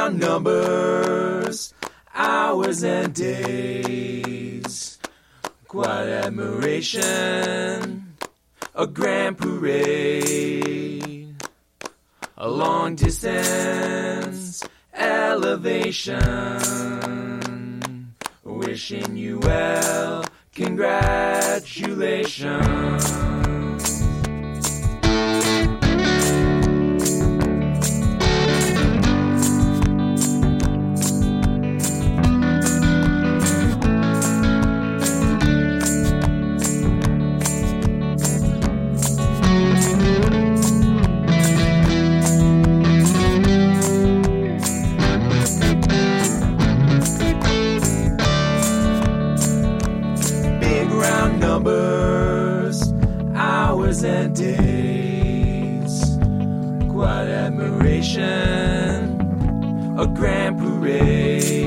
round numbers, hours and days. Quite admiration, a grand parade, a long distance elevation. Wishing you well, congratulations. Numbers, hours and days. Quite admiration, a grand parade.